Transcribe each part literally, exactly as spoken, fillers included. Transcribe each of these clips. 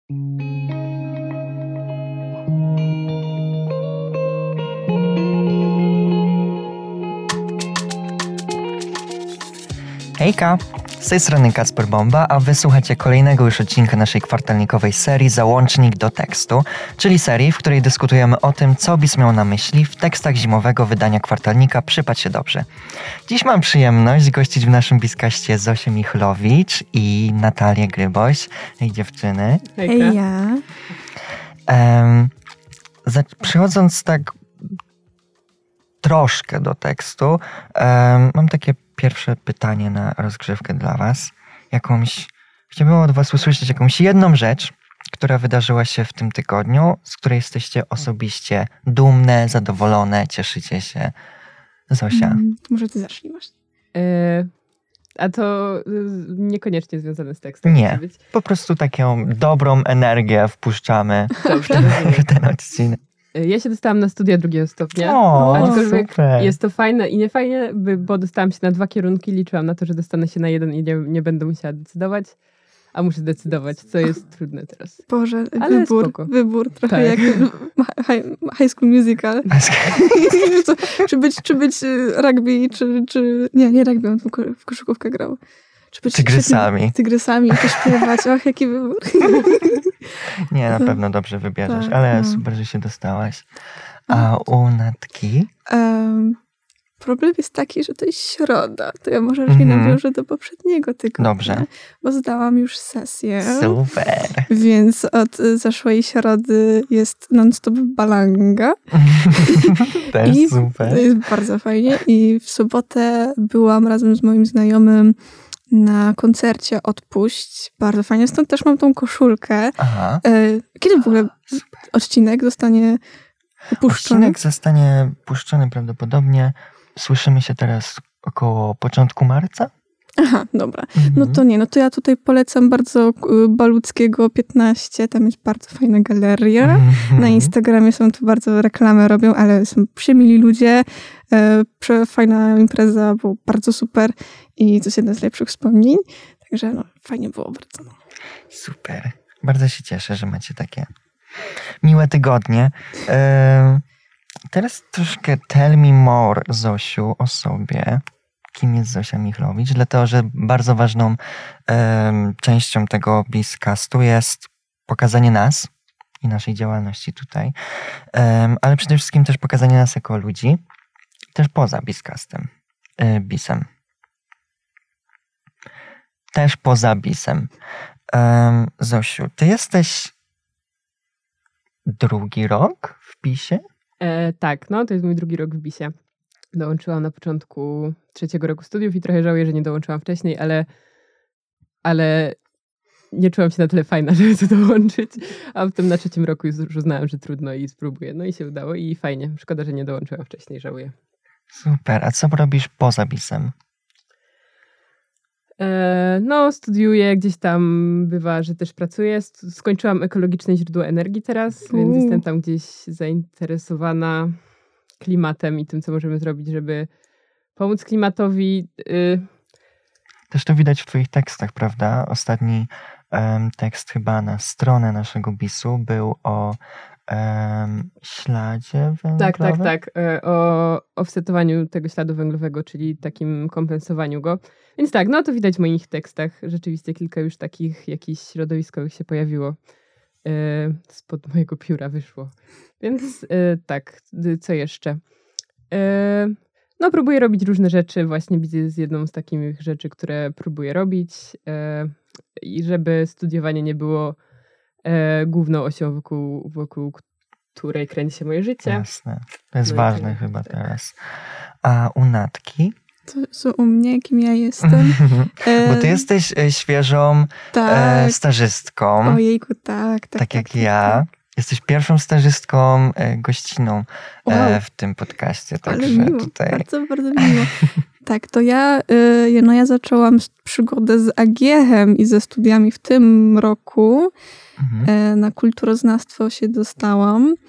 Hejka! Z tej strony Kacper Bomba, a wysłuchacie kolejnego już odcinka naszej kwartalnikowej serii Załącznik do tekstu, czyli serii, w której dyskutujemy o tym, co BIS miał na myśli w tekstach zimowego wydania kwartalnika Przypatrz się dobrze. Dziś mam przyjemność gościć w naszym BIS-kaście Zosię Michlowicz i Natalię Gryboś. Hej dziewczyny. Hej ja. Um, za, przychodząc tak troszkę do tekstu, um, mam takie pierwsze pytanie na rozgrzewkę dla was. Jakąś, chciałbym od was usłyszeć jakąś jedną rzecz, która wydarzyła się w tym tygodniu, z której jesteście osobiście dumne, zadowolone, cieszycie się. Zosia. Hmm, może ty zacznij właśnie. E, a to niekoniecznie związane z tekstem. Nie, po prostu taką dobrą energię wpuszczamy Dobrze, w ten odcinek. Ja się dostałam na studia drugiego stopnia, o, aczkolwiek super. Jest to fajne i niefajne, bo dostałam się na dwa kierunki, liczyłam na to, że dostanę się na jeden i nie, nie będę musiała decydować, a muszę decydować, co jest trudne teraz. Boże, Ale wybór, spoko. wybór, trochę Tak. jak high, high School Musical. Co, czy, być, czy być rugby, czy, czy... Nie, nie rugby, on w koszykówkę grał. Czy być Tygrysami. Świetnie, tygrysami, to śpiewać. Och, jaki wybór. Nie, na pewno dobrze wybierzesz, tak, ale no. super, że się dostałaś. A u Natki? Um, problem jest taki, że to jest środa. To ja może raczej Mhm. nawiążę do poprzedniego tygodnia. Dobrze. Bo zdałam już sesję. Super. Więc od zeszłej środy jest non-stop balanga. Też I super. to jest bardzo fajnie. I w sobotę byłam razem z moim znajomym na koncercie Odpuść. Bardzo fajnie. Stąd też mam tą koszulkę. Aha. Kiedy w ogóle odcinek zostanie puszczony? Odcinek zostanie puszczony prawdopodobnie. Słyszymy się teraz około początku marca. Aha, dobra. Mhm. No to nie, no to ja tutaj polecam bardzo Baluckiego piętnaście. Tam jest bardzo fajna galeria. Mhm. Na Instagramie są tu bardzo reklamy robią, ale są przemili ludzie. E, fajna impreza, było bardzo super i to jest jedna z lepszych wspomnień. Także no, fajnie było bardzo. No. Super. Bardzo się cieszę, że macie takie miłe tygodnie. E, teraz troszkę tell me more, Zosiu, o sobie. Kim jest Zosia Michlowicz? Dlatego, że bardzo ważną e, częścią tego BIS-castu jest pokazanie nas i naszej działalności tutaj, e, ale przede wszystkim też pokazanie nas jako ludzi, też poza BIS-castem, e, BIS-em. Też poza BIS-em. E, Zosiu, ty jesteś drugi rok w BIS-ie? E, tak, no to jest mój drugi rok w bisie. Dołączyłam na początku trzeciego roku studiów i trochę żałuję, że nie dołączyłam wcześniej, ale, ale nie czułam się na tyle fajna, żeby to dołączyć. A potem na trzecim roku już uznałam, że trudno i spróbuję. No i się udało i fajnie. Szkoda, że nie dołączyłam wcześniej, żałuję. Super. A co robisz poza BIS-em? E, no, studiuję, gdzieś tam bywa, że też pracuję. Skończyłam ekologiczne źródła energii teraz, U. więc jestem tam gdzieś zainteresowana klimatem i tym, co możemy zrobić, żeby pomóc klimatowi. Y- Też to widać w twoich tekstach, prawda? Ostatni um, tekst chyba na stronę naszego BIS-u był o um, śladzie węglowym. Tak, tak, tak. Y- o offsetowaniu tego śladu węglowego, czyli takim kompensowaniu go. Więc tak, no to widać w moich tekstach. Rzeczywiście kilka już takich jakichś środowiskowych się pojawiło. Y- spod mojego pióra wyszło. Więc y- tak, y- co jeszcze? Y- No, próbuję robić różne rzeczy. Właśnie widzę jest jedną z takich rzeczy, które próbuję robić. E, I żeby studiowanie nie było e, główną osią, wokół, wokół której kręci się moje życie. Jasne. To jest No i ważne tak, chyba tak. teraz. A u Natki? To, co u mnie, kim ja jestem? Bo ty jesteś e, świeżą tak. e, stażystką. Ojejku, tak. Tak, tak jak ja. Jesteś pierwszą stażystką, e, gościną e, Wow. w tym podcaście. Ale Także miło, tutaj. bardzo, bardzo miło. Tak, to ja, y, no ja zaczęłam przygodę z A G H-em i ze studiami w tym roku. Mhm. Y, na kulturoznawstwo się dostałam.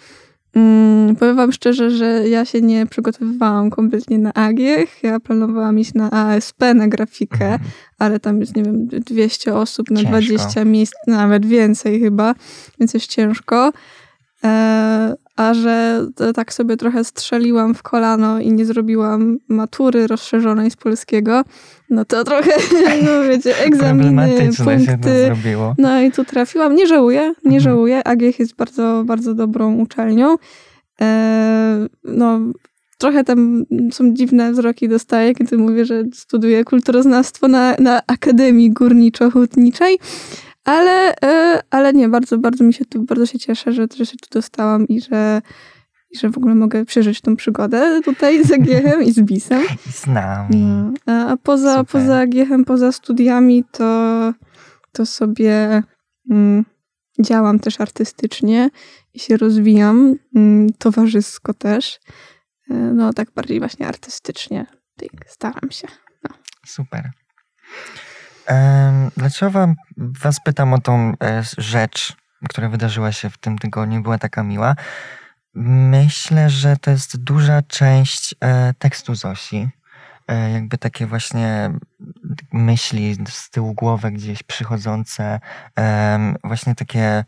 Mm, powiem wam szczerze, że ja się nie przygotowywałam kompletnie na A G I E H. Ja planowałam iść na A S P, na grafikę, mhm. ale tam jest, nie wiem, dwieście osób na ciężko. dwadzieścia miejsc, nawet więcej chyba, więc jest ciężko. E, a że tak sobie trochę strzeliłam w kolano i nie zrobiłam matury rozszerzonej z polskiego, no to trochę, no wiecie, egzaminy, punkty. Się to zrobiło. No i tu trafiłam. Nie żałuję, nie mhm. żałuję. A G I E H jest bardzo, bardzo dobrą uczelnią. E, no, trochę tam są dziwne wzroki dostaję, kiedy mówię, że studiuję kulturoznawstwo na, na Akademii Górniczo-Hutniczej. Ale, ale nie, bardzo, bardzo mi się tu, bardzo się cieszę, że, że się tu dostałam i że, i że w ogóle mogę przeżyć tą przygodę tutaj z A G I E H-em i z BIS-em. Z nami. No. A poza, poza A G I E H-em, poza studiami, to, to sobie mm, działam też artystycznie i się rozwijam, mm, towarzysko też. No tak bardziej właśnie artystycznie. Staram się. No. Super. Dlaczego wam, was pytam o tą rzecz, która wydarzyła się w tym tygodniu, była taka miła. Myślę, że to jest duża część tekstu Zosi. Jakby takie właśnie myśli z tyłu głowy gdzieś przychodzące, właśnie takie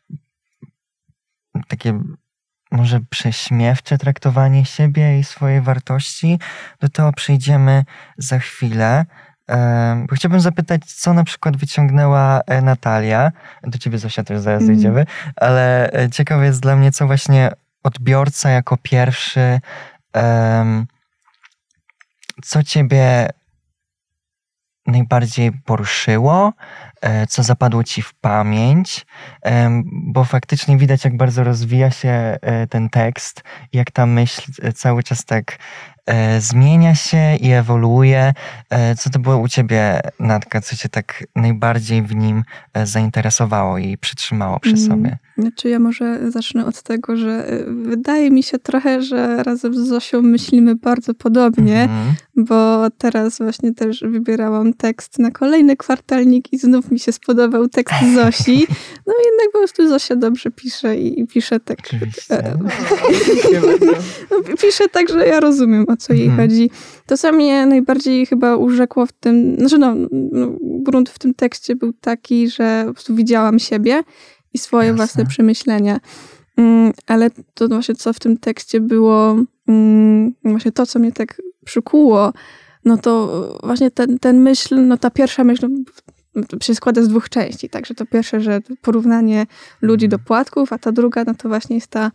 takie może prześmiewcze traktowanie siebie i swojej wartości. Do tego przejdziemy za chwilę. Bo chciałbym zapytać, co na przykład wyciągnęła Natalia. Do ciebie, Zosia, też zaraz mm. dojdziemy. Ale ciekawe jest dla mnie, co właśnie odbiorca jako pierwszy, um, co ciebie najbardziej poruszyło, co zapadło ci w pamięć, bo faktycznie widać, jak bardzo rozwija się ten tekst, jak ta myśl cały czas tak zmienia się i ewoluuje. Co to było u ciebie, Natka, co cię tak najbardziej w nim zainteresowało i przytrzymało przy sobie? Znaczy ja może zacznę od tego, że wydaje mi się trochę, że razem z Zosią myślimy bardzo podobnie, mm-hmm. bo teraz właśnie też wybierałam tekst na kolejny kwartalnik i znów mi się spodobał tekst Zosi. No jednak po prostu Zosia dobrze pisze i pisze tak. Oczywiście. No, pisze tak, że ja rozumiem, o co jej hmm. chodzi. To, co mnie najbardziej chyba urzekło w tym, znaczy no, no, grunt w tym tekście był taki, że po prostu widziałam siebie i swoje Jasne. własne przemyślenia. Um, ale to właśnie, co w tym tekście było, um, właśnie to, co mnie tak przykuło, no to właśnie ten, ten myśl, no ta pierwsza myśl, no, się składa z dwóch części. Także to pierwsze, że porównanie ludzi do płatków, a ta druga, no to właśnie jest ta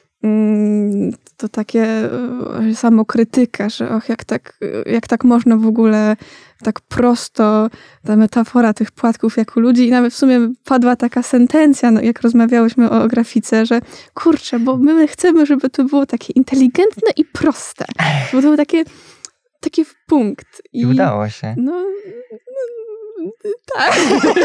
to takie samokrytyka, że och, jak tak, jak tak można w ogóle tak prosto, ta metafora tych płatków jak u ludzi i nawet w sumie padła taka sentencja, no, jak rozmawiałyśmy o, o grafice, że kurczę, bo my chcemy, żeby to było takie inteligentne i proste. Bo to było takie, takie w punkt. I, I udało się. No, no tak.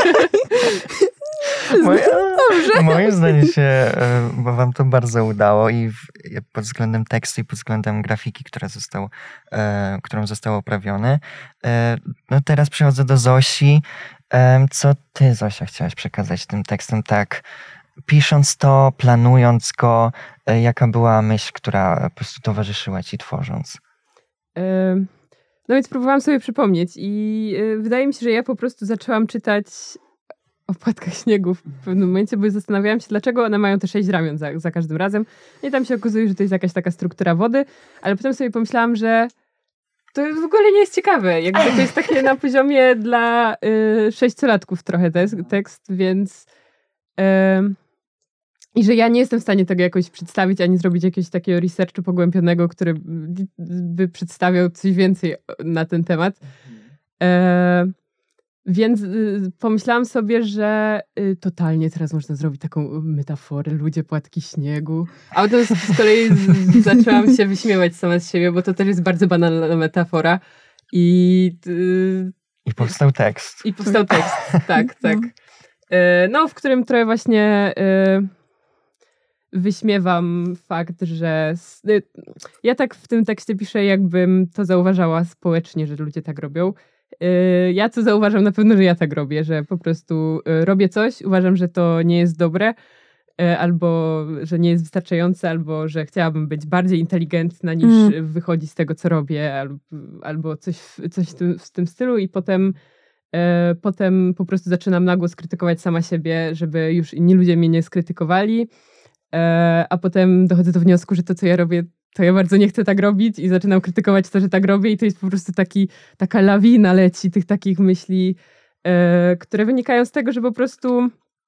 Moje, moim zdaniem się, bo wam to bardzo udało i w, pod względem tekstu i pod względem grafiki, która został, e, którą został oprawiony. E, no teraz przechodzę do Zosi. E, co ty, Zosia, chciałaś przekazać tym tekstem tak, pisząc to, planując go, e, jaka była myśl, która po prostu towarzyszyła ci tworząc? E, no więc próbowałam sobie przypomnieć i e, wydaje mi się, że ja po prostu zaczęłam czytać o płatkach śniegu w pewnym momencie, bo zastanawiałam się, dlaczego one mają te sześć ramion za, za każdym razem. I tam się okazuje, że to jest jakaś taka struktura wody, ale potem sobie pomyślałam, że to w ogóle nie jest ciekawe. Jakby to jest takie na poziomie dla y, sześciolatków trochę tekst, tekst więc y, i że ja nie jestem w stanie tego jakoś przedstawić, ani zrobić jakiegoś takiego researchu pogłębionego, który by przedstawiał coś więcej na ten temat. Y, Więc y, pomyślałam sobie, że y, totalnie teraz można zrobić taką metaforę, ludzie płatki śniegu. A potem z kolei z, zaczęłam się wyśmiewać sama z siebie, bo to też jest bardzo banalna metafora. I, y, I powstał tekst. I powstał tekst, tak, tak. Y, no, w którym trochę właśnie y, wyśmiewam fakt, że y, ja tak w tym tekście piszę, jakbym to zauważała społecznie, że ludzie tak robią. Ja co zauważam na pewno, że ja tak robię, że po prostu robię coś, uważam, że to nie jest dobre albo że nie jest wystarczające, albo że chciałabym być bardziej inteligentna niż mm. wychodzi z tego, co robię, albo, albo coś, coś w, tym, w tym stylu i potem e, potem po prostu zaczynam na głos krytykować sama siebie, żeby już inni ludzie mnie nie skrytykowali, e, a potem dochodzę do wniosku, że to, co ja robię, to ja bardzo nie chcę tak robić i zaczynam krytykować to, że tak robię i to jest po prostu taki, taka lawina leci tych takich myśli, e, które wynikają z tego, że po prostu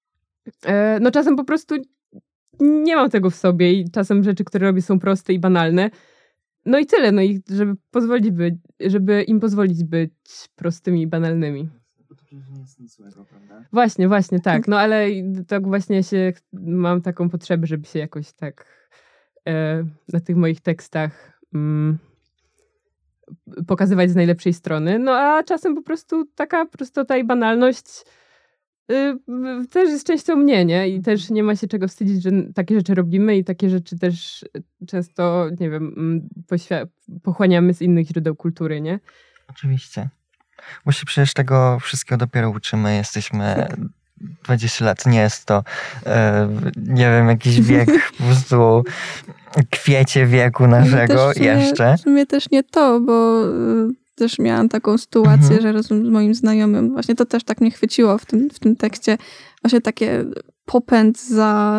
e, no czasem po prostu nie mam tego w sobie i czasem rzeczy, które robię, są proste i banalne. No i tyle, no i żeby pozwolić być, żeby im pozwolić być prostymi i banalnymi. Bo to przecież nie jest nic złego, prawda? Właśnie, właśnie, tak. No ale tak właśnie się, mam taką potrzebę, żeby się jakoś tak e, na tych moich tekstach mm, pokazywać z najlepszej strony. No a czasem po prostu taka prostota i banalność y, też jest częścią mnie, nie? I też nie ma się czego wstydzić, że takie rzeczy robimy i takie rzeczy też często, nie wiem, poświ- pochłaniamy z innych źródeł kultury, nie? Oczywiście. Bo się przecież tego wszystkiego dopiero uczymy. Jesteśmy dwadzieścia lat. Nie jest to, e, nie wiem, jakiś wiek po prostu kwiecie wieku naszego w sumie, jeszcze. W sumie też nie to, bo też miałam taką sytuację, mhm. że razem z moim znajomym, właśnie to też tak mnie chwyciło w tym, w tym tekście, właśnie takie popęd za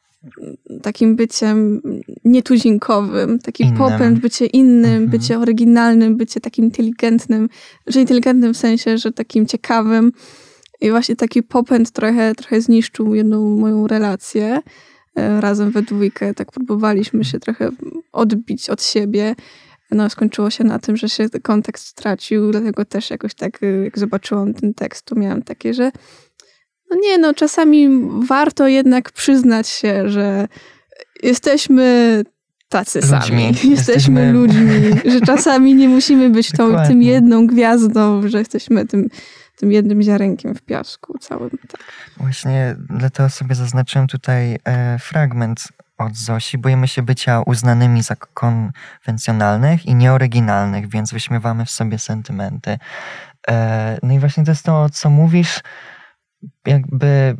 takim byciem nietuzinkowym, taki innym. popęd, bycie innym, mhm. bycie oryginalnym, bycie takim inteligentnym, że inteligentnym w sensie, że takim ciekawym. I właśnie taki popęd trochę, trochę zniszczył jedną moją relację. Razem we dwójkę tak próbowaliśmy się trochę odbić od siebie. No skończyło się na tym, że się kontekst stracił, dlatego też jakoś tak, jak zobaczyłam ten tekst, to miałam takie, że no nie, no czasami warto jednak przyznać się, że jesteśmy tacy ludźmi. sami. Jesteśmy, jesteśmy ludźmi, że czasami nie musimy być tą, tym jedną gwiazdą, że jesteśmy tym, tym jednym ziarenkiem w piasku całym. Tak. Właśnie dlatego sobie zaznaczyłem tutaj e, fragment od Zosi. Boimy się bycia uznanymi za konwencjonalnych i nieoryginalnych, więc wyśmiewamy w sobie sentymenty. E, no i właśnie to jest to, co mówisz, jakby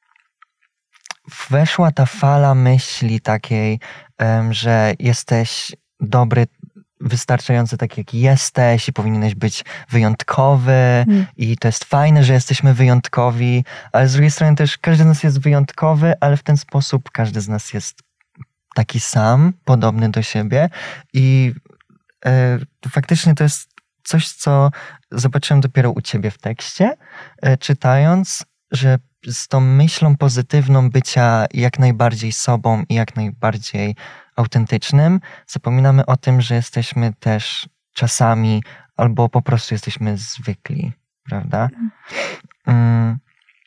weszła ta fala myśli takiej, um, że jesteś dobry, wystarczający tak jak jesteś i powinieneś być wyjątkowy mm. i to jest fajne, że jesteśmy wyjątkowi, ale z drugiej strony też każdy z nas jest wyjątkowy, ale w ten sposób każdy z nas jest taki sam, podobny do siebie i e, faktycznie to jest coś, co zobaczyłem dopiero u ciebie w tekście, e, czytając, że z tą myślą pozytywną bycia jak najbardziej sobą i jak najbardziej autentycznym, zapominamy o tym, że jesteśmy też czasami albo po prostu jesteśmy zwykli, prawda? Mm.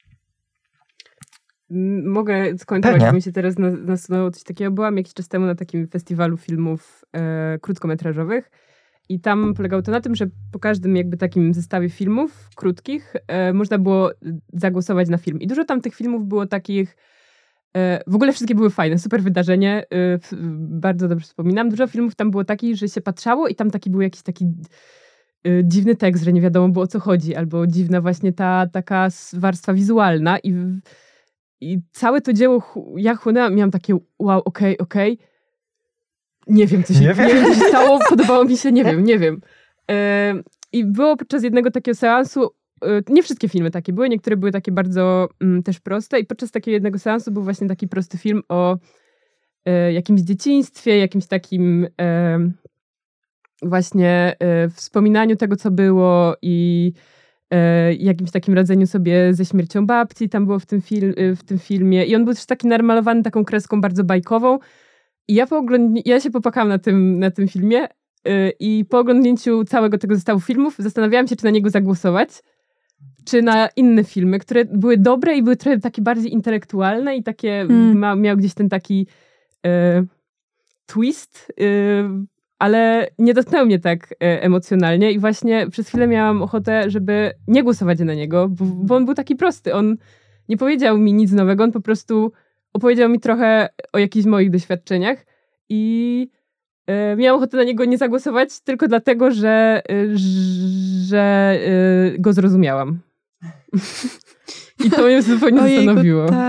Mogę skończyć, bo mi się teraz nasunęło coś takiego. Byłam jakiś czas temu na takim festiwalu filmów e, krótkometrażowych i tam polegało to na tym, że po każdym jakby takim zestawie filmów krótkich e, można było zagłosować na film. I dużo tam tych filmów było takich, e, w ogóle wszystkie były fajne, super wydarzenie, e, f, bardzo dobrze wspominam. Dużo filmów tam było takich, że się patrzało i tam taki był jakiś taki e, dziwny tekst, że nie wiadomo było o co chodzi, albo dziwna właśnie ta taka warstwa wizualna i, i całe to dzieło ja chłonęłam, miałam takie wow, okej, okay, okej, okay. Nie wiem, co się, nie wiem. Nie wiem, co się stało, podobało mi się, nie wiem, nie wiem. E, I było podczas jednego takiego seansu, e, nie wszystkie filmy takie były, niektóre były takie bardzo m, też proste i podczas takiego jednego seansu był właśnie taki prosty film o e, jakimś dzieciństwie, jakimś takim e, właśnie e, wspominaniu tego, co było i e, jakimś takim radzeniu sobie ze śmiercią babci, tam było w tym, fil, w tym filmie i on był też taki namalowany taką kreską bardzo bajkową. I ja, po ogląd- ja się popłakałam na tym, na tym filmie yy, i po oglądnięciu całego tego zestawu filmów zastanawiałam się, czy na niego zagłosować, czy na inne filmy, które były dobre i były trochę takie bardziej intelektualne i takie, mm. ma, miał gdzieś ten taki yy, twist, yy, ale nie dotknęły mnie tak yy, emocjonalnie i właśnie przez chwilę miałam ochotę, żeby nie głosować na niego, bo, bo on był taki prosty. On nie powiedział mi nic nowego, on po prostu opowiedział mi trochę o jakichś moich doświadczeniach i y, miałam ochotę na niego nie zagłosować tylko dlatego, że, y, że y, go zrozumiałam. I to mnie zupełnie Ojejku, zastanowiło. Tak.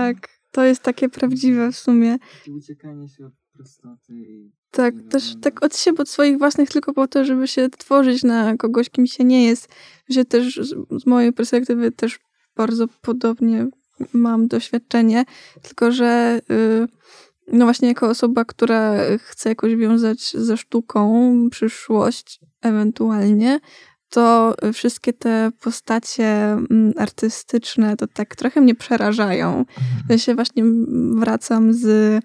to jest takie prawdziwe w sumie. I uciekanie się od prostoty. I tak, też tak od siebie, od swoich własnych, tylko po to, żeby się tworzyć na kogoś, kim się nie jest. Że też z, z mojej perspektywy też bardzo podobnie mam doświadczenie, tylko że y, no właśnie jako osoba, która chce jakoś wiązać ze sztuką przyszłość ewentualnie, to wszystkie te postacie artystyczne to tak trochę mnie przerażają. Ja się właśnie wracam z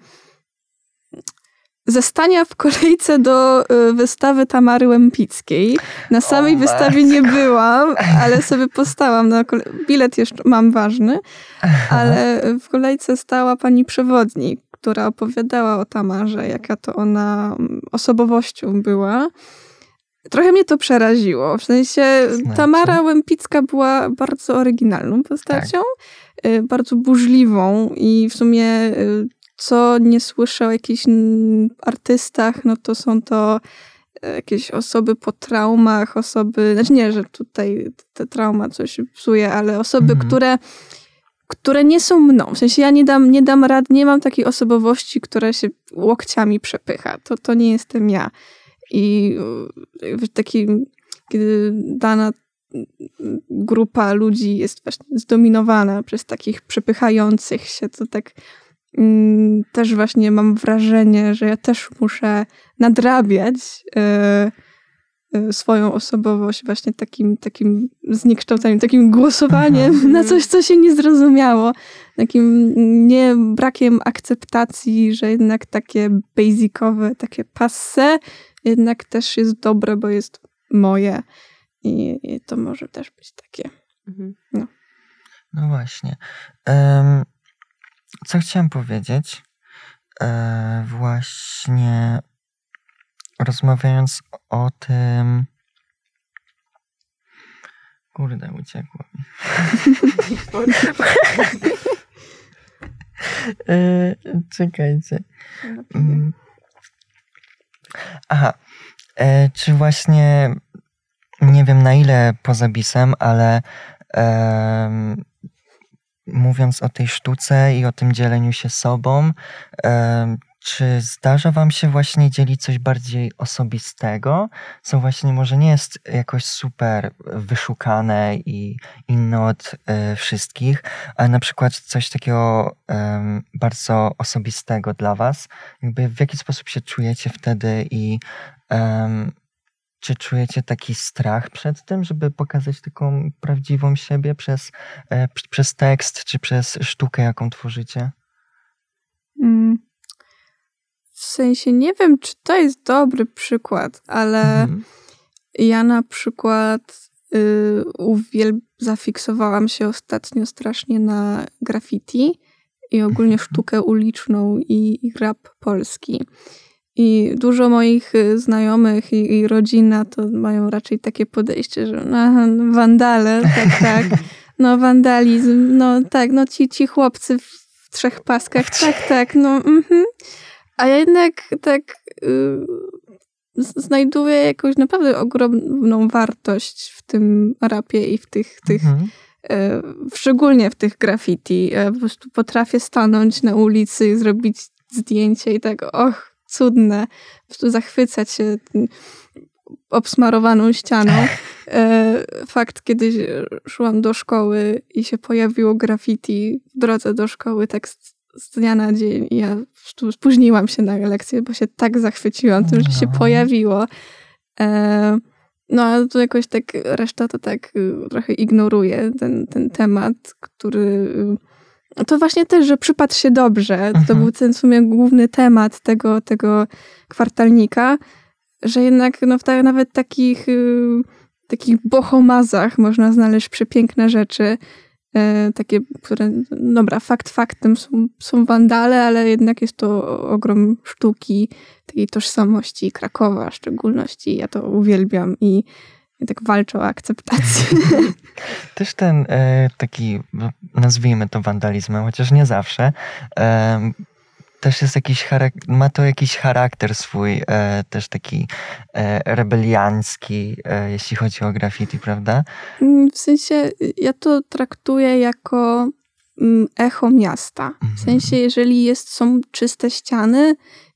ze stania w kolejce do wystawy Tamary Łempickiej. Na samej oh, wystawie nie byłam, ale sobie postałam. Na kole... Bilet jeszcze mam ważny, ale w kolejce stała pani przewodnik, która opowiadała o Tamarze, jaka to ona osobowością była. Trochę mnie to przeraziło. W sensie znaczy? Tamara Łempicka była bardzo oryginalną postacią, tak. bardzo burzliwą i w sumie co nie słyszę o jakichś artystach, no to są to jakieś osoby po traumach, osoby, znaczy nie, że tutaj te trauma coś psuje, ale osoby, mhm. które, które nie są mną. W sensie ja nie dam, nie dam rad, nie mam takiej osobowości, która się łokciami przepycha. To, to nie jestem ja. I taki, kiedy dana grupa ludzi jest właśnie zdominowana przez takich przepychających się, to tak mm, też właśnie mam wrażenie, że ja też muszę nadrabiać y, y, swoją osobowość właśnie takim, takim zniekształceniem, takim głosowaniem na coś, co się nie zrozumiało. Takim nie brakiem akceptacji, że jednak takie basicowe, takie passe jednak też jest dobre, bo jest moje. I, i to może też być takie. Mhm. No. no właśnie. Um, co chciałam powiedzieć? E, właśnie rozmawiając o tym... Kurde, uciekło mi. e, czekajcie. Mm. Aha, e, czy właśnie nie wiem na ile poza bisem, ale e, mówiąc o tej sztuce i o tym dzieleniu się sobą, e, czy zdarza wam się właśnie dzielić coś bardziej osobistego, co właśnie może nie jest jakoś super wyszukane i inne od e, wszystkich, ale na przykład coś takiego e, bardzo osobistego dla was? Jakby w jaki sposób się czujecie wtedy i e, czy czujecie taki strach przed tym, żeby pokazać taką prawdziwą siebie przez, e, przez tekst czy przez sztukę, jaką tworzycie? Mm. W sensie nie wiem, czy to jest dobry przykład, ale mhm. ja na przykład y, uwielb- zafiksowałam się ostatnio strasznie na graffiti i ogólnie mhm. sztukę uliczną i, i rap polski. I dużo moich znajomych i, i rodzina to mają raczej takie podejście, że no, wandale, tak, tak, no wandalizm, no tak, no ci, ci chłopcy w trzech paskach, tak, tak, no mhm. A ja jednak tak y, znajduję jakąś naprawdę ogromną wartość w tym rapie i w tych, tych mhm. y, szczególnie w tych graffiti. Ja po prostu potrafię stanąć na ulicy i zrobić zdjęcie i tak, och, cudne. Po prostu zachwycać się obsmarowaną ścianą. Fakt, kiedyś szłam do szkoły i się pojawiło graffiti w drodze do szkoły, tak z dnia na dzień. I ja spóźniłam się na lekcję, bo się tak zachwyciłam tym, że się pojawiło. No, ale to jakoś tak reszta to tak trochę ignoruje ten, ten temat, który... To właśnie też, że przypatrz się dobrze. To mhm. był ten w sumie główny temat tego, tego kwartalnika, że jednak no, w ta, nawet takich, y, takich bohomazach można znaleźć przepiękne rzeczy. Y, takie, które, dobra, fakt faktem są, są wandale, ale jednak jest to ogrom sztuki, takiej tożsamości Krakowa w szczególności. Ja to uwielbiam i ja tak walczę o akceptację. Też ten e, taki, nazwijmy to wandalizmem, chociaż nie zawsze, e, też jest jakiś charak- ma to jakiś charakter swój, e, też taki e, rebeliancki, e, jeśli chodzi o graffiti, prawda? W sensie, ja to traktuję jako mm, echo miasta. W sensie, jeżeli jest, są czyste ściany,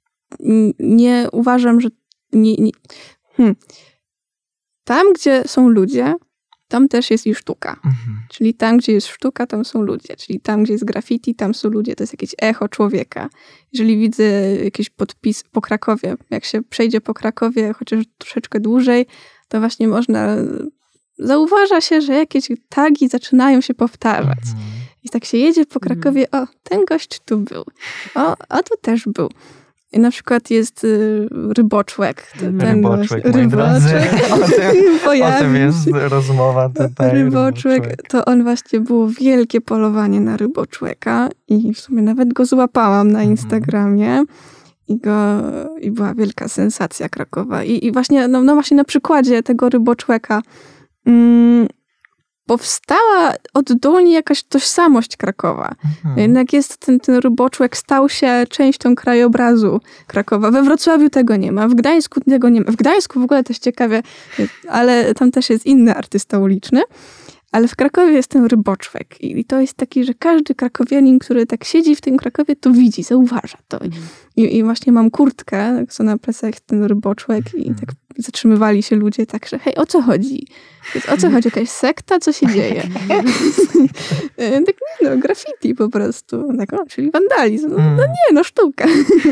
nie uważam, że nie, nie. Hmm. Tam, gdzie są ludzie, tam też jest i sztuka. Mhm. Czyli tam, gdzie jest sztuka, tam są ludzie. Czyli tam, gdzie jest graffiti, tam są ludzie. To jest jakieś echo człowieka. Jeżeli widzę jakiś podpis po Krakowie, jak się przejdzie po Krakowie chociaż troszeczkę dłużej, to właśnie można... Zauważa się, że jakieś tagi zaczynają się powtarzać. Mhm. I tak się jedzie po Krakowie, o, ten gość tu był. O, a tu też był. I na przykład jest y, ryboczłek. Ten ryboczłek, gość, ryboczłek. O tym, o tym jest rozmowa tutaj. Ryboczłek, ryboczłek, to on właśnie było wielkie polowanie na ryboczłeka i w sumie nawet go złapałam na Instagramie. Mhm. I, go, I była wielka sensacja Krakowa. I, i właśnie, no, no właśnie na przykładzie tego ryboczłeka mm, powstała oddolnie jakaś tożsamość Krakowa. Mhm. Jednak jest ten, ten ryboczłek stał się częścią krajobrazu Krakowa. We Wrocławiu tego nie ma, w Gdańsku tego nie ma. W Gdańsku w ogóle też ciekawie, ale tam też jest inny artysta uliczny. Ale w Krakowie jest ten ryboczłek. I to jest taki, że każdy krakowianin, który tak siedzi w tym Krakowie, to widzi, zauważa to. Mhm. I, I właśnie mam kurtkę, co na plecach ten ryboczłek i tak zatrzymywali się ludzie tak, że hej, o co chodzi? O co chodzi? Jakaś sekta? Co się dzieje? Tak nie no, graffiti po prostu. Tak, o, czyli wandalizm. No, no nie, no sztuka.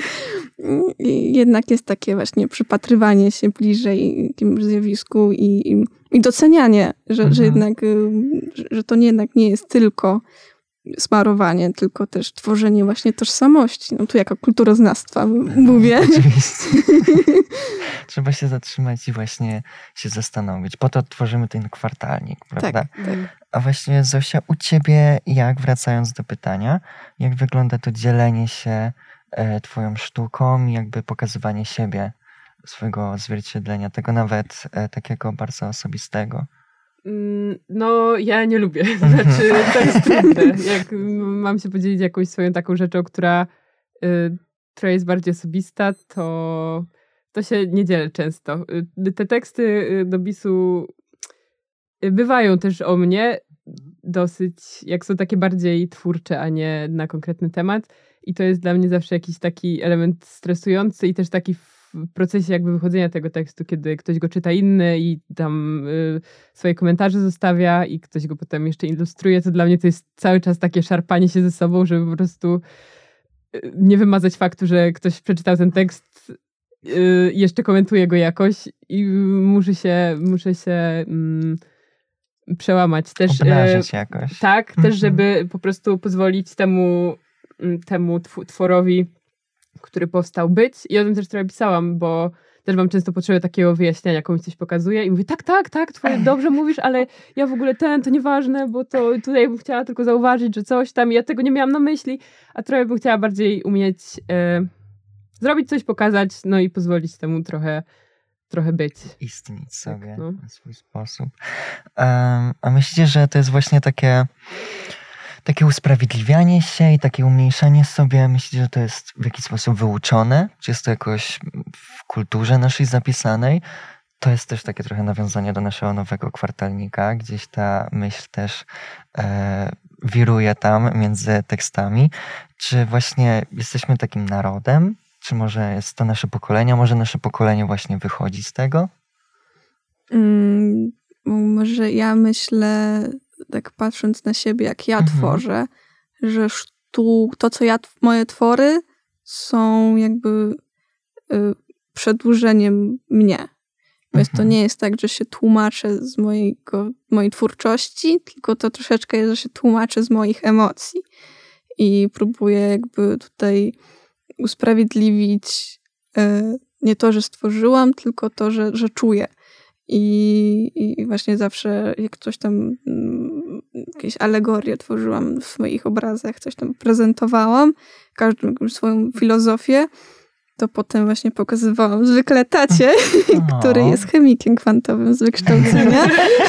I jednak jest takie właśnie przypatrywanie się bliżej jakiemuś zjawisku i, i, i docenianie, że, mhm. że jednak, że, że to nie, jednak nie jest tylko smarowanie, tylko też tworzenie właśnie tożsamości. No tu jako kulturoznawstwa mówię. Oczywiście. Trzeba się zatrzymać i właśnie się zastanowić. Po to tworzymy ten kwartalnik, prawda? Tak, tak. A właśnie Zosia, u ciebie jak, wracając do pytania, jak wygląda to dzielenie się e, twoją sztuką i jakby pokazywanie siebie, swojego odzwierciedlenia, tego nawet e, takiego bardzo osobistego? No, ja nie lubię. Znaczy, to jest trudne. Jak mam się podzielić jakąś swoją taką rzeczą, która, y, która jest bardziej osobista, to, to się nie dzielę często. Y, te teksty do bisu bywają też o mnie dosyć, jak są takie bardziej twórcze, a nie na konkretny temat. I to jest dla mnie zawsze jakiś taki element stresujący i też taki w procesie jakby wychodzenia tego tekstu, kiedy ktoś go czyta inny i tam y, swoje komentarze zostawia i ktoś go potem jeszcze ilustruje, to dla mnie to jest cały czas takie szarpanie się ze sobą, żeby po prostu y, nie wymazać faktu, że ktoś przeczytał ten tekst i y, jeszcze komentuje go jakoś i muszę się, muszę się mm, przełamać. Też, Obnażyć y, jakoś. Tak, mm-hmm. też żeby po prostu pozwolić temu, temu tworowi, który powstał, być. I o tym też trochę pisałam, bo też mam często potrzebę takiego wyjaśnienia, komuś coś pokazuję i mówię, tak, tak, tak, twoje dobrze mówisz, ale ja w ogóle ten, to nieważne, bo to tutaj bym chciała tylko zauważyć, że coś tam, ja tego nie miałam na myśli, a trochę bym chciała bardziej umieć e, zrobić coś, pokazać, no i pozwolić temu trochę, trochę być. Istnieć sobie tak, no. w swój sposób. Um, a myślicie, że to jest właśnie takie Takie usprawiedliwianie się i takie umniejszanie sobie, myślicie, że to jest w jakiś sposób wyuczone? Czy jest to jakoś w kulturze naszej zapisanej? To jest też takie trochę nawiązanie do naszego nowego kwartalnika. Gdzieś ta myśl też e, wiruje tam między tekstami. Czy właśnie jesteśmy takim narodem? Czy może jest to nasze pokolenie? Może nasze pokolenie właśnie wychodzi z tego? Mm, może ja myślę... tak patrząc na siebie, jak ja mhm. tworzę, że sztu, to, co ja, moje twory są jakby y, przedłużeniem mnie. Więc mhm. to nie jest tak, że się tłumaczę z mojego, mojej twórczości, tylko to troszeczkę jest, że się tłumaczę z moich emocji. I próbuję jakby tutaj usprawiedliwić y, nie to, że stworzyłam, tylko to, że, że czuję. I, I właśnie zawsze jak coś tam, jakieś alegorie tworzyłam w swoich obrazach, coś tam prezentowałam, każdą swoją filozofię, to potem właśnie pokazywałam zwykle tacie, oh. który jest chemikiem kwantowym z wykształcenia.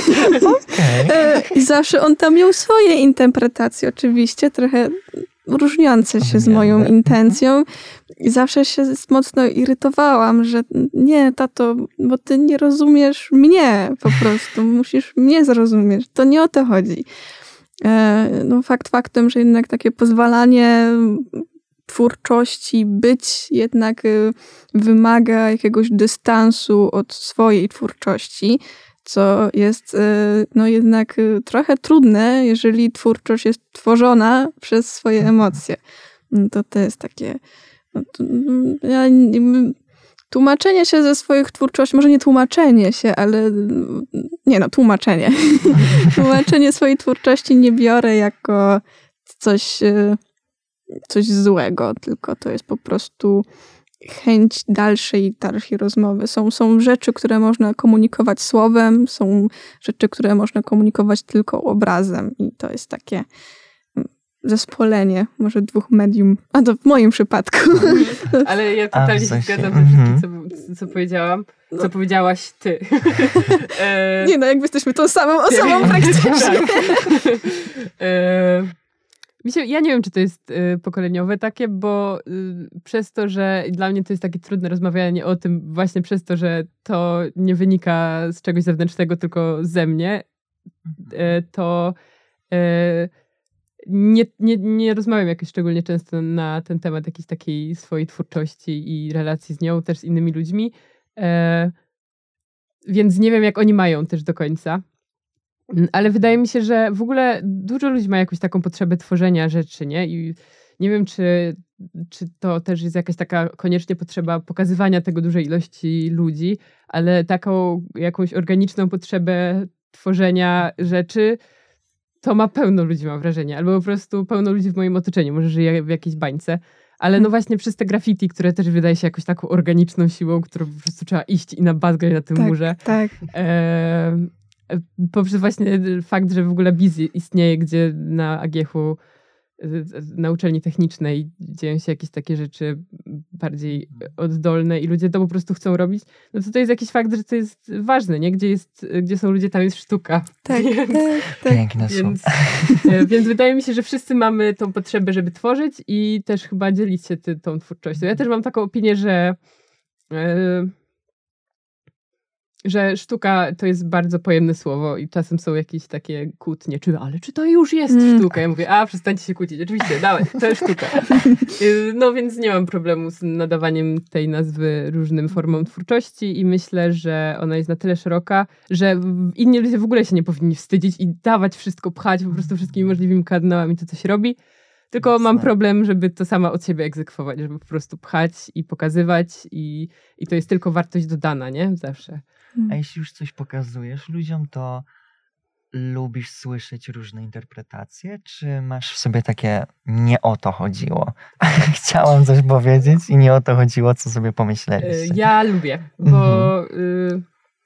Okay. I zawsze on tam miał swoje interpretacje, oczywiście, trochę różniące się z moją intencją. I zawsze się mocno irytowałam, że nie, tato, bo ty nie rozumiesz mnie po prostu. Musisz mnie zrozumieć. To nie o to chodzi. no fakt faktem, że jednak takie pozwalanie twórczości być jednak wymaga jakiegoś dystansu od swojej twórczości, co jest no jednak trochę trudne, jeżeli twórczość jest tworzona przez swoje emocje. To to jest takie... No to, ja, tłumaczenie się ze swoich twórczości, może nie tłumaczenie się, ale nie no, tłumaczenie. Tłumaczenie swojej twórczości nie biorę jako coś, coś złego, tylko to jest po prostu chęć dalszej, dalszej rozmowy. Są, są rzeczy, które można komunikować słowem, są rzeczy, które można komunikować tylko obrazem i to jest takie zespolenie, może dwóch medium. A to w moim przypadku. Ale ja totalnie się zgadzam ze wszystkim, co, co powiedziałam. Co no. powiedziałaś ty. e... Nie no, jakby jesteśmy tą samą osobą praktycznie. e... Ja nie wiem, czy to jest y, pokoleniowe takie, bo y, przez to, że dla mnie to jest takie trudne rozmawianie o tym właśnie przez to, że to nie wynika z czegoś zewnętrznego, tylko ze mnie, y, to y, nie, nie, nie rozmawiam jakoś szczególnie często na ten temat jakiejś takiej swojej twórczości i relacji z nią, też z innymi ludźmi. Y, więc nie wiem, jak oni mają też do końca. Ale wydaje mi się, że w ogóle dużo ludzi ma jakąś taką potrzebę tworzenia rzeczy, nie? I nie wiem, czy, czy to też jest jakaś taka koniecznie potrzeba pokazywania tego dużej ilości ludzi, ale taką jakąś organiczną potrzebę tworzenia rzeczy to ma pełno ludzi, mam wrażenie. Albo po prostu pełno ludzi w moim otoczeniu. Może żyję w jakiejś bańce. Ale no właśnie przez te graffiti, które też wydaje się jakoś taką organiczną siłą, którą po prostu trzeba iść i nabazgać na tym tak, murze. Tak, e- Poprzez właśnie fakt, że w ogóle B I Z istnieje, gdzie na A G H-u, na uczelni technicznej dzieją się jakieś takie rzeczy bardziej oddolne i ludzie to po prostu chcą robić, no to to jest jakiś fakt, że to jest ważne, nie? Gdzie, jest, gdzie są ludzie, tam jest sztuka. Tak, więc, tak, tak. Piękne więc, więc wydaje mi się, że wszyscy mamy tą potrzebę, żeby tworzyć i też chyba dzielić się ty, tą twórczością. Ja też mam taką opinię, że yy, że sztuka to jest bardzo pojemne słowo i czasem są jakieś takie kłótnie, czy, ale czy to już jest mm. sztuka? Ja mówię, a przestańcie się kłócić, oczywiście, dawaj, to jest sztuka. No więc nie mam problemu z nadawaniem tej nazwy różnym formom twórczości i myślę, że ona jest na tyle szeroka, że inni ludzie w ogóle się nie powinni wstydzić i dawać wszystko, pchać po prostu wszystkimi możliwymi kanałami to, co się robi. Tylko mam problem, żeby to sama od siebie egzekwować, żeby po prostu pchać i pokazywać i, i to jest tylko wartość dodana, nie? Zawsze. A jeśli już coś pokazujesz ludziom, to lubisz słyszeć różne interpretacje? Czy masz w sobie takie, nie o to chodziło? Chciałam coś powiedzieć i nie o to chodziło, co sobie pomyśleliście. Ja lubię, bo mhm. y,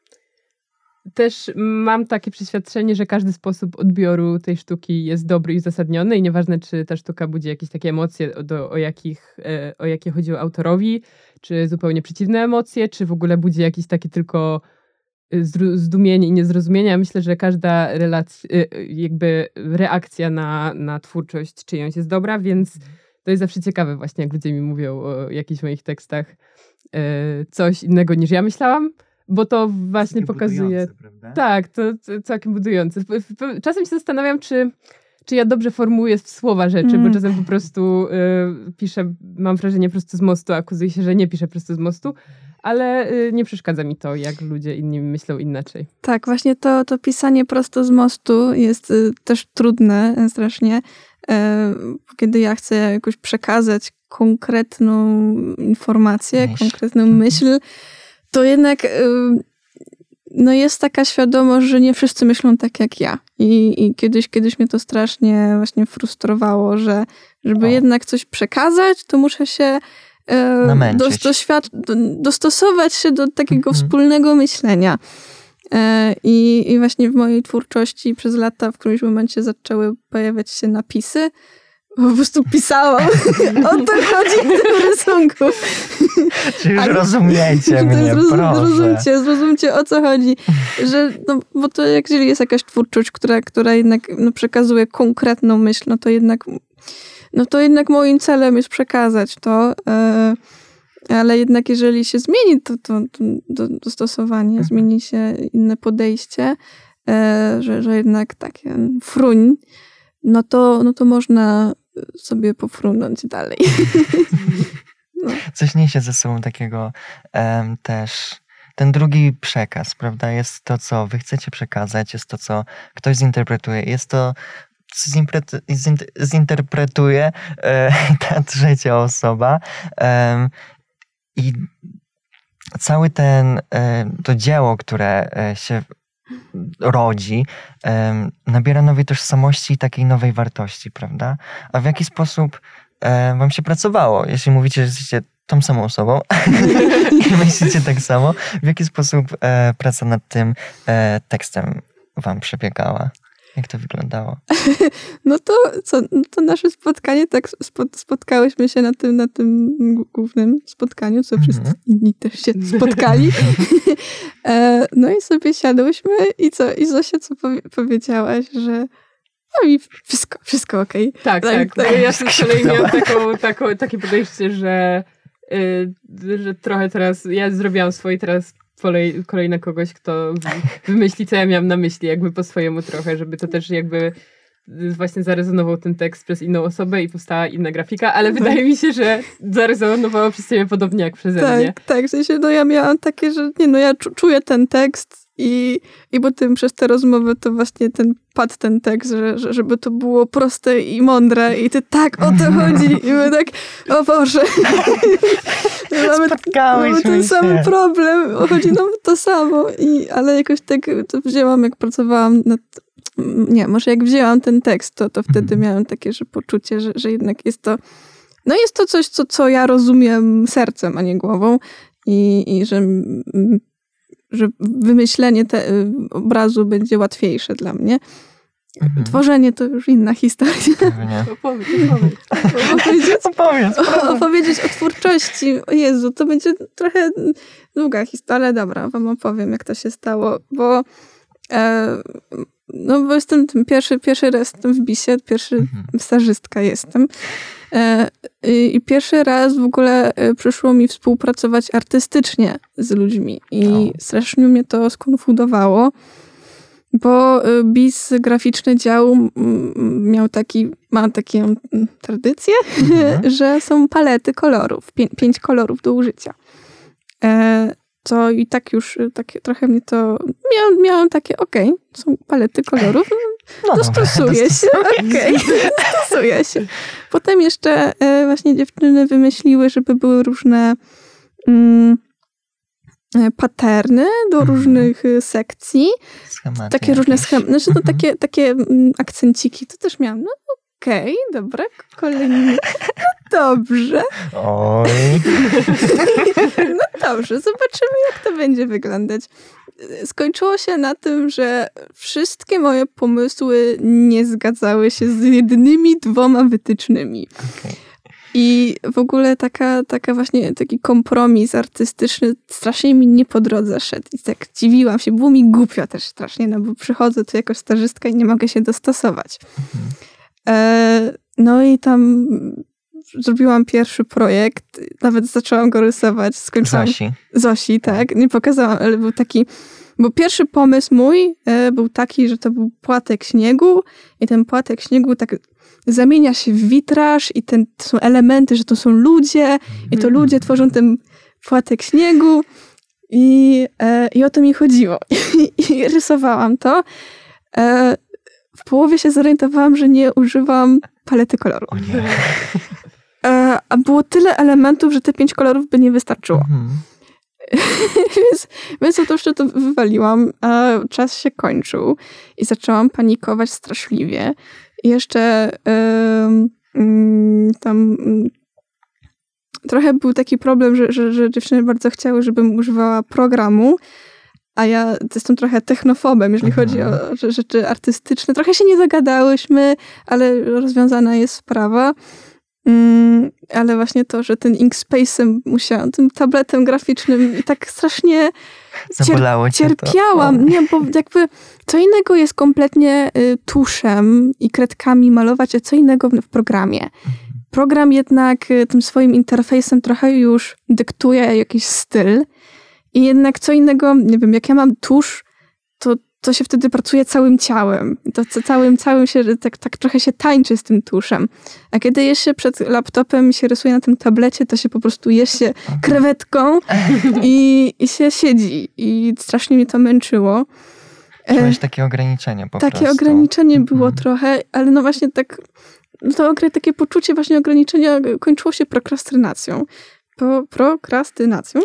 też mam takie przeświadczenie, że każdy sposób odbioru tej sztuki jest dobry i uzasadniony i nieważne, czy ta sztuka budzi jakieś takie emocje, do, o, jakich, o jakie chodziło autorowi, czy zupełnie przeciwne emocje, czy w ogóle budzi jakieś takie tylko zdumienie i niezrozumienie. Ja myślę, że każda relacja, jakby reakcja na, na twórczość czyjąś jest dobra, więc to jest zawsze ciekawe właśnie, jak ludzie mi mówią o jakichś moich tekstach coś innego niż ja myślałam, bo to właśnie całkiem pokazuje... Tak, to, to całkiem budujące. Czasem się zastanawiam, czy, czy ja dobrze formułuję słowa rzeczy, mm. bo czasem po prostu y, piszę, mam wrażenie prosto z mostu, a okazuje się, że nie piszę prosto z mostu, ale y, nie przeszkadza mi to, jak ludzie inni myślą inaczej. Tak, właśnie to, to pisanie prosto z mostu jest y, też trudne strasznie, y, kiedy ja chcę jakoś przekazać konkretną informację, myśl. konkretną myśl, to jednak y, no jest taka świadomość, że nie wszyscy myślą tak jak ja. I, i kiedyś, kiedyś mnie to strasznie właśnie frustrowało, że żeby o. jednak coś przekazać, to muszę się y, dos, doświad- do, dostosować się do takiego mhm. wspólnego myślenia. Y, i, I właśnie w mojej twórczości przez lata w którymś momencie zaczęły pojawiać się napisy. Po prostu pisałam. O to chodzi w tym rysunku. Czy już Ale, rozumiecie mnie, zrozum, proszę. Zrozumcie, zrozumcie o co chodzi. Że, no, bo to jak jeżeli jest jakaś twórczość, która, która jednak no, przekazuje konkretną myśl, no to jednak no to jednak moim celem jest przekazać to. E, ale jednak jeżeli się zmieni to, to, to dostosowanie, mhm. zmieni się inne podejście, e, że, że jednak takie fruń, no to, no to można sobie pofrunąć dalej. No. Coś niesie ze sobą takiego um, też, ten drugi przekaz, prawda? Jest to, co wy chcecie przekazać, jest to, co ktoś zinterpretuje, jest to, co zinterpretuje e, ta trzecia osoba. E, I cały ten, e, to dzieło, które e, się rodzi, e, nabiera nowej tożsamości i takiej nowej wartości, prawda? A w jaki sposób e, wam się pracowało? Jeśli mówicie, że jesteście tą samą osobą i myślicie tak samo, w jaki sposób e, praca nad tym e, tekstem wam przebiegała? Jak to wyglądało? No to co, no to nasze spotkanie, tak spot, spotkałyśmy się na tym, na tym głównym spotkaniu, co wszyscy mm-hmm. inni też się spotkali. e, no i sobie siadłyśmy i co, i Zosia, co powie, powiedziałaś, że no i wszystko, wszystko okej. Okay. Tak, tak. tak. No, ja z kolei miałam taką, taką, takie podejście, że, yy, że trochę teraz, ja zrobiłam swoje teraz kolej, kolej na kogoś, kto wymyśli, co ja miałam na myśli, jakby po swojemu trochę, żeby to też jakby właśnie zarezonował ten tekst przez inną osobę i powstała inna grafika, ale wydaje mi się, że zarezonowało przez ciebie podobnie jak przeze tak, mnie. Tak, w sensie, no ja miałam takie, że nie, no ja czuję ten tekst i, i potem przez tę rozmowę to właśnie ten padł ten tekst, że, że, żeby to było proste i mądre i ty tak o to chodzi i my tak, o Boże. mamy, mamy ten się. sam problem, chodzi nam to samo, i, ale jakoś tak to wzięłam, jak pracowałam nad nie, może jak wzięłam ten tekst, to, to wtedy miałam takie, że poczucie, że, że jednak jest to, no jest to coś, co, co ja rozumiem sercem, a nie głową i, i że, że wymyślenie te, obrazu będzie łatwiejsze dla mnie. Mhm. Tworzenie to już inna historia. Opowiedz, opowiedz. Opowiedzieć, opowiedz, opowiedzieć o twórczości. O Jezu, to będzie trochę długa historia. Dobra, wam opowiem, jak to się stało, bo e, no bo jestem tym pierwszy, pierwszy raz jestem w bisie, pierwszy mhm. stażystka jestem. E, i, I pierwszy raz w ogóle przyszło mi współpracować artystycznie z ludźmi. I oh. strasznie mnie to skonfudowało, bo bis graficzny dział miał taki, ma taką tradycję, mhm. że są palety kolorów, pię, pięć kolorów do użycia. E, To i tak już takie, trochę mnie to... Miałam, miałam takie, okej, okay, są palety kolorów, no, dostosuję się, okej, okay, dostosuję się. Potem jeszcze e, właśnie dziewczyny wymyśliły, żeby były różne mm, paterny do mm. różnych sekcji. Schematy takie różne schematy, znaczy no, takie, takie mm, akcenciki, to też miałam, no okej, okay, dobra, kolejny. No dobrze. Oj. No dobrze, zobaczymy, jak to będzie wyglądać. Skończyło się na tym, że wszystkie moje pomysły nie zgadzały się z jedynymi dwoma wytycznymi. Okay. I w ogóle taka, taka właśnie taki kompromis artystyczny strasznie mi nie po drodze szedł. I tak dziwiłam się, było mi głupio też strasznie, no bo przychodzę tu jako stażystka i nie mogę się dostosować. Mhm. E, no i tam zrobiłam pierwszy projekt, nawet zaczęłam go rysować. Skończyłam... Zosi. Zosi, tak. Nie pokazałam, ale był taki... Bo pierwszy pomysł mój e, był taki, że to był płatek śniegu i ten płatek śniegu tak zamienia się w witraż i ten, to są elementy, że to są ludzie mm. i to ludzie tworzą ten płatek śniegu i, e, i o to mi chodziło. I, i rysowałam to. E, w połowie się zorientowałam, że nie używam palety kolorów. O nie. E, a było tyle elementów, że te pięć kolorów by nie wystarczyło. Mm. więc, więc otóż to wywaliłam, a czas się kończył i zaczęłam panikować straszliwie. I jeszcze yy, yy, tam yy, trochę był taki problem, że, że, że dziewczyny bardzo chciały, żebym używała programu, a ja jestem trochę technofobem, jeżeli mhm. chodzi o rzeczy artystyczne. Trochę się nie zagadałyśmy, ale rozwiązana jest sprawa. Mm, ale właśnie to, że ten Inkspace'em musiałam, tym tabletem graficznym i tak strasznie cier- cierpiałam. To. Nie, bo jakby co innego jest kompletnie y, tuszem i kredkami malować, a co innego w, w programie. Program jednak y, tym swoim interfejsem trochę już dyktuje jakiś styl i jednak co innego, nie wiem, jak ja mam tusz, to to się wtedy pracuje całym ciałem. To co całym, całym się, tak, tak trochę się tańczy z tym tuszem. A kiedy jest się przed laptopem i się rysuje na tym tablecie, to się po prostu jest się krewetką i, i się siedzi. I strasznie mnie to męczyło. Czułeś takie ograniczenie po takie prostu. Takie ograniczenie mm-hmm. było trochę, ale no właśnie tak, no to takie poczucie właśnie ograniczenia kończyło się prokrastynacją. Po, prokrastynacją.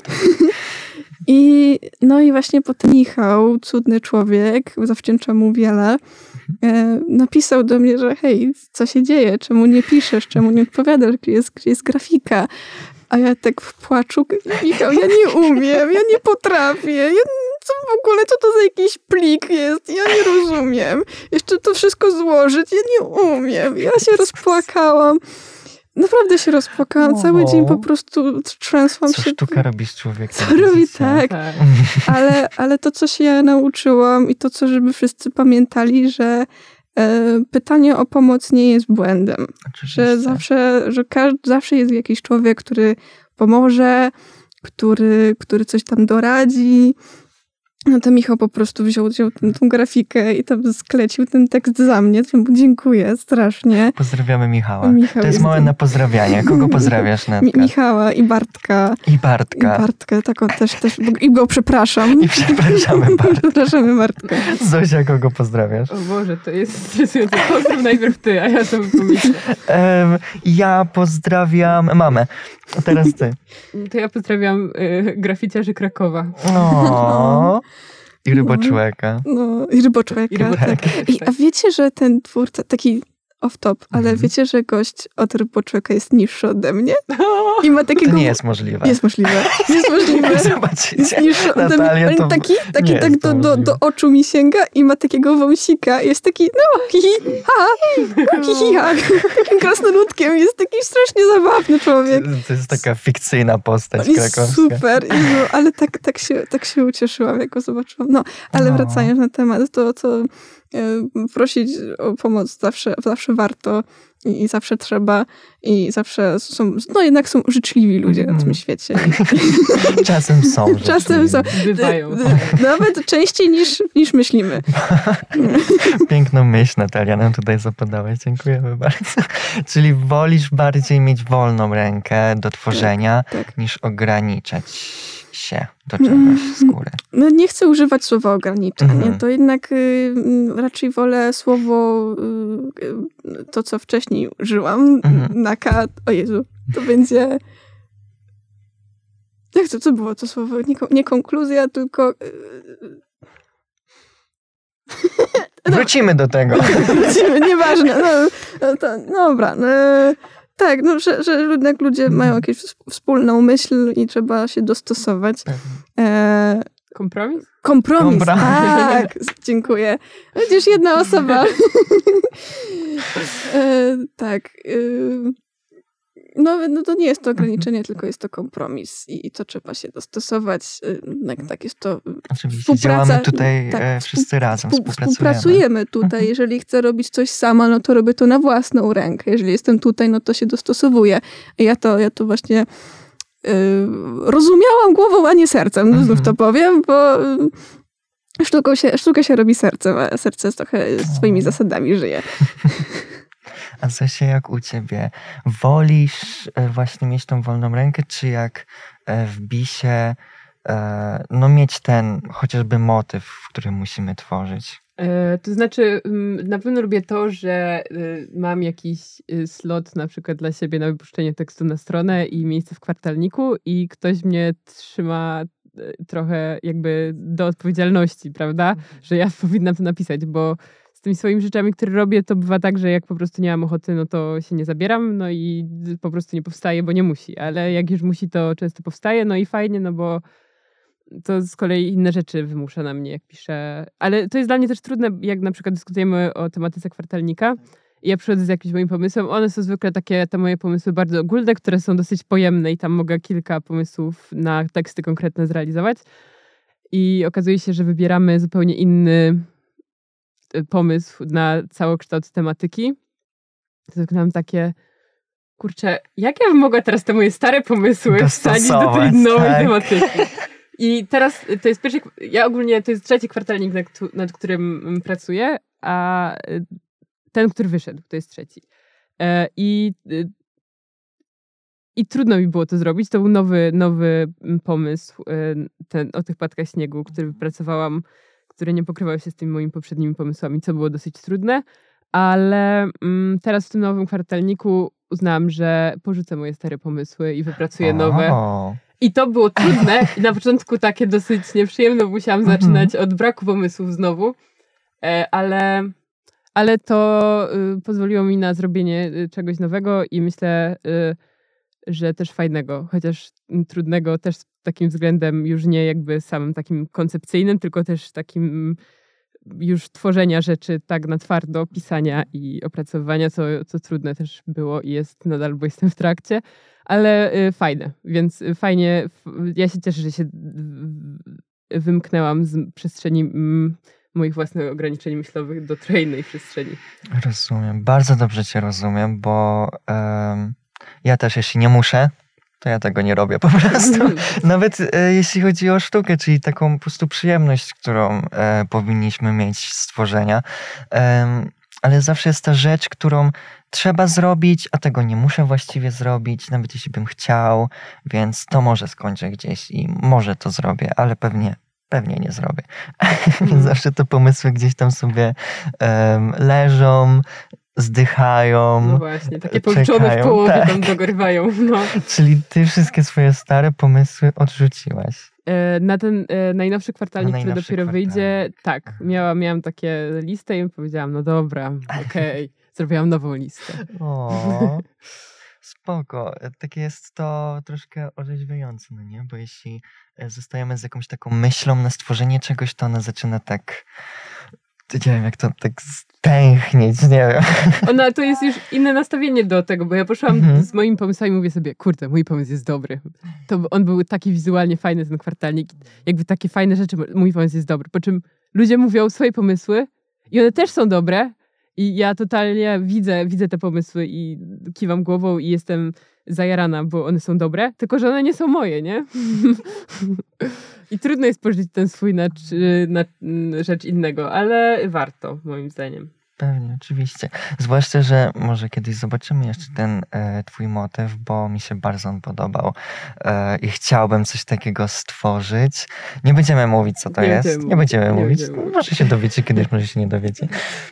I no i właśnie potem Michał, cudny człowiek, zawdzięczam mu wiele, e, napisał do mnie, że hej, co się dzieje? Czemu nie piszesz? Czemu nie odpowiadasz? Gdzie jest, gdzie jest grafika? A ja tak w płaczu, Michał, ja nie umiem, ja nie potrafię, ja, co w ogóle, co to za jakiś plik jest? Ja nie rozumiem. Jeszcze to wszystko złożyć, ja nie umiem. Ja się rozpłakałam. Naprawdę się rozpłakałam. O, Cały dzień po prostu trzęsłam co się. Co sztuka robi z człowiekiem? Co robi, tak. tak. Ale, ale to, co się ja nauczyłam i to, co żeby wszyscy pamiętali, że e, pytanie o pomoc nie jest błędem. Oczywiście. Że zawsze, że każdy, zawsze jest jakiś człowiek, który pomoże, który, który coś tam doradzi. No to Michał po prostu wziął, wziął tę, tą grafikę i tam sklecił ten tekst za mnie. Dziękuję strasznie. Pozdrawiamy Michała. Michał to jest, jest moment na pozdrawianie. Kogo pozdrawiasz, Natka? Mi- Michała i Bartka. I Bartka. I Bartkę, tak on też, też. I go przepraszam. I przepraszamy Bartka. Przepraszamy Bartkę. Zosia, kogo pozdrawiasz? O Boże, to jest stresujące. Pozdrów najpierw ty, a ja to pomyślę. Um, ja pozdrawiam mamę. A teraz ty. To ja pozdrawiam y, graficiarzy Krakowa. O. I ryboczłeka. No, i ryboczłeka, I ryboczłeka tak. I, a wiecie, że ten twórca, taki off-top, ale mm-hmm. wiecie, że gość od ryboczłeka jest niższy ode mnie? I ma takiego... To nie jest możliwe. Jest możliwe. Jest możliwe. Zobaczycie. Jest niższy ode Natalia, mnie. to Taki, taki tak do, do, do oczu mi sięga i ma takiego wąsika. Jest taki, no, hi, hi, ha, hi, hi, ha. Takim krasnoludkiem. Jest taki strasznie zabawny człowiek. To jest taka fikcyjna postać krakowska. Super. Jezu, ale tak, tak, się, tak się ucieszyłam, jak go zobaczyłam. No, ale no. wracając na temat, to co... Prosić o pomoc zawsze, zawsze warto i, i zawsze trzeba i zawsze są, no jednak są życzliwi ludzie na tym świecie. Czasem są życzliwi. Czasem są. Bywają. Nawet częściej niż, niż myślimy. Piękną myśl, Natalia, nam tutaj zapodałeś. Dziękujemy bardzo. Czyli wolisz bardziej mieć wolną rękę do tworzenia, tak, tak. niż ograniczać się do czegoś z góry. No nie chcę używać słowa ograniczenie. Mm-hmm. To jednak y, raczej wolę słowo y, to, co wcześniej użyłam. Mm-hmm. Naka, o Jezu, to będzie... Jak to, co było to słowo? Nie, nie konkluzja, tylko... Y, no. Wrócimy do tego. Wrócimy, nieważne. No, no, to, no dobra. No, tak, no, że, że jednak ludzie mm. mają jakąś wspólną myśl i trzeba się dostosować. E, kompromis? Kompromis, Kompromis. Tak. Dziękuję. Chociaż jedna osoba. e, tak. E, no, no to nie jest to ograniczenie, tylko jest to kompromis i, i to trzeba się dostosować. E, tak jest to Oczywiście, działamy tutaj tak, e, wszyscy razem, współpracujemy. Współpracujemy tutaj. Jeżeli chcę robić coś sama, no to robię to na własną rękę. Jeżeli jestem tutaj, no to się dostosowuję. Ja to, ja to właśnie y, rozumiałam głową, a nie sercem. Mhm. Znów to powiem, bo y, sztuką się, sztukę się robi sercem, a serce trochę swoimi zasadami żyje. A Zosia, jak u ciebie? Wolisz właśnie mieć tą wolną rękę, czy jak w bisie no mieć ten chociażby motyw, który musimy tworzyć? To znaczy, na pewno lubię to, że mam jakiś slot na przykład dla siebie na wypuszczenie tekstu na stronę i miejsce w kwartalniku i ktoś mnie trzyma trochę jakby do odpowiedzialności, prawda? Że ja powinnam to napisać, bo z tymi swoimi rzeczami, które robię, to bywa tak, że jak po prostu nie mam ochoty, no to się nie zabieram, no i po prostu nie powstaje, bo nie musi. Ale jak już musi, to często powstaje, no i fajnie, no bo to z kolei inne rzeczy wymusza na mnie, jak piszę. Ale to jest dla mnie też trudne, jak na przykład dyskutujemy o tematyce kwartalnika i ja przychodzę z jakimś moim pomysłem. One są zwykle takie, te moje pomysły bardzo ogólne, które są dosyć pojemne i tam mogę kilka pomysłów na teksty konkretne zrealizować. I okazuje się, że wybieramy zupełnie inny pomysł na całokształt tematyki. To mam takie, kurczę, jak ja bym mogła teraz te moje stare pomysły wsadzić do tej nowej tak. tematyki? I teraz to jest pierwszy, ja ogólnie to jest trzeci kwartalnik, nad, nad którym pracuję, a ten, który wyszedł, to jest trzeci. I, i trudno mi było to zrobić. To był nowy, nowy pomysł ten, o tych płatkach śniegu, który wypracowałam, który nie pokrywał się z tymi moimi poprzednimi pomysłami, co było dosyć trudne, ale mm, teraz w tym nowym kwartalniku uznałam, że porzucę moje stare pomysły i wypracuję nowe. I to było trudne i na początku takie dosyć nieprzyjemne, bo musiałam zaczynać od braku pomysłów znowu, ale, ale to y, pozwoliło mi na zrobienie czegoś nowego i myślę, y, że też fajnego, chociaż trudnego też takim względem już nie jakby samym takim koncepcyjnym, tylko też takim już tworzenia rzeczy tak na twardo, pisania i opracowywania, co, co trudne też było i jest nadal, bo jestem w trakcie, ale y, fajne, więc fajnie, f- ja się cieszę, że się wymknęłam z przestrzeni m, moich własnych ograniczeń myślowych do trochę innej przestrzeni. Rozumiem, bardzo dobrze cię rozumiem, bo um, ja też jeśli nie muszę, to ja tego nie robię po prostu. Nawet e, jeśli chodzi o sztukę, czyli taką po prostu przyjemność, którą e, powinniśmy mieć z stworzenia. E, ale zawsze jest ta rzecz, którą trzeba zrobić, a tego nie muszę właściwie zrobić, nawet jeśli bym chciał, więc to może skończę gdzieś i może to zrobię, ale pewnie Pewnie nie zrobię. Więc zawsze te pomysły gdzieś tam sobie um, leżą, zdychają. No właśnie, takie połączone w połowie tak. tam dogorywają. No. Czyli ty wszystkie swoje stare pomysły odrzuciłaś. E, na ten e, najnowszy kwartalnik, który dopiero kwartalnik. wyjdzie, tak, miała, miałam takie listę i powiedziałam, no dobra, okej, okay. Zrobiłam nową listę. O, spoko. Takie jest to troszkę orzeźwiające, no nie? Bo jeśli zostajemy z jakąś taką myślą na stworzenie czegoś, to ona zaczyna tak... Nie wiem, jak to tak stęchnieć, nie wiem. Ona, to jest już inne nastawienie do tego, bo ja poszłam mm-hmm. z moimi pomysłami i mówię sobie, kurde, mój pomysł jest dobry. To on był taki wizualnie fajny, ten kwartalnik. Jakby takie fajne rzeczy, mój pomysł jest dobry. Po czym ludzie mówią swoje pomysły i one też są dobre i ja totalnie widzę, widzę te pomysły i kiwam głową i jestem zajarana, bo one są dobre, tylko że one nie są moje, nie? I trudno jest pożyczyć ten swój na, na rzecz innego, ale warto, moim zdaniem. Pewnie, oczywiście. Zwłaszcza, że może kiedyś zobaczymy jeszcze ten e, twój motyw, bo mi się bardzo on podobał e, i chciałbym coś takiego stworzyć. Nie będziemy mówić, co to nie jest. Będziemy nie będziemy nie mówić. Będziemy. No, może się dowiecie kiedyś, może się nie dowiecie.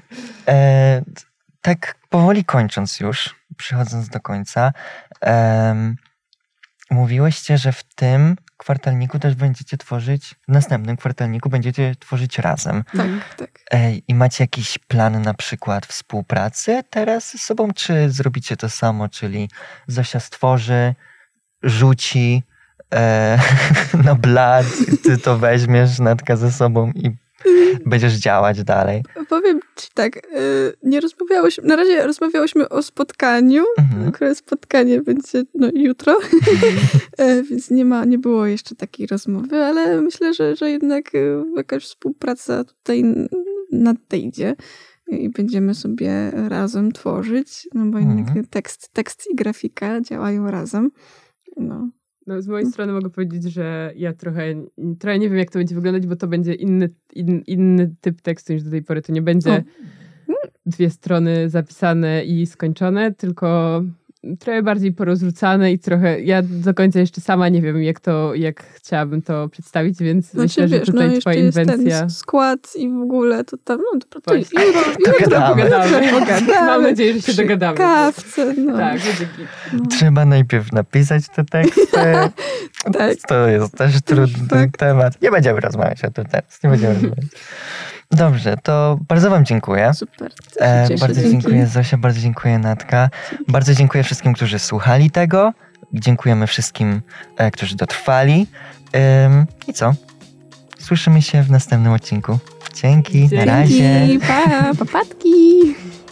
E, tak powoli kończąc już, przychodząc do końca, e, mówiłyście, że w tym kwartalniku też będziecie tworzyć, w następnym kwartalniku będziecie tworzyć razem. Tak, tak. I macie jakiś plan na przykład współpracy teraz ze sobą, czy zrobicie to samo, czyli Zosia stworzy, rzuci e, na blat, ty to weźmiesz, Natka, ze sobą i będziesz działać dalej. Powiem ci tak, nie rozmawiałyśmy, na razie rozmawiałyśmy o spotkaniu, mhm. które spotkanie będzie no, jutro, więc nie ma, nie było jeszcze takiej rozmowy, ale myślę, że, że jednak jakaś współpraca tutaj nadejdzie i będziemy sobie razem tworzyć, no bo mhm. jednak tekst, tekst i grafika działają razem. No. No, z mojej strony mogę powiedzieć, że ja trochę, trochę nie wiem, jak to będzie wyglądać, bo to będzie inny, in, inny typ tekstu niż do tej pory. To nie będzie o. dwie strony zapisane i skończone, tylko trochę bardziej porozrzucane i trochę, ja do końca jeszcze sama nie wiem, jak to, jak chciałabym to przedstawić, więc znaczy, myślę, że wiesz, tutaj no, twoja inwencja... Jest ten skład i w ogóle to tam, no to, to jutro, jutro pogadamy. pogadamy. Mam nadzieję, że się przy dogadamy. Kawce, no. Tak, będzie no. Trzeba najpierw napisać te teksty. Tak. To jest też trudny tak. temat. Nie będziemy rozmawiać o tym teraz. Nie będziemy rozmawiać. Dobrze, to bardzo wam dziękuję. Super. E, bardzo dzięki. Dziękuję Zosia, bardzo dziękuję Natka. Dzięki. Bardzo dziękuję wszystkim, którzy słuchali tego. Dziękujemy wszystkim, e, którzy dotrwali. E, I co? Słyszymy się w następnym odcinku. Dzięki, Dzięki. na razie. Pa, papatki.